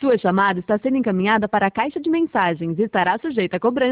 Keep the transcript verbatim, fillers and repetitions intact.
Sua chamada está sendo encaminhada para a caixa de mensagens e estará sujeita a cobrança.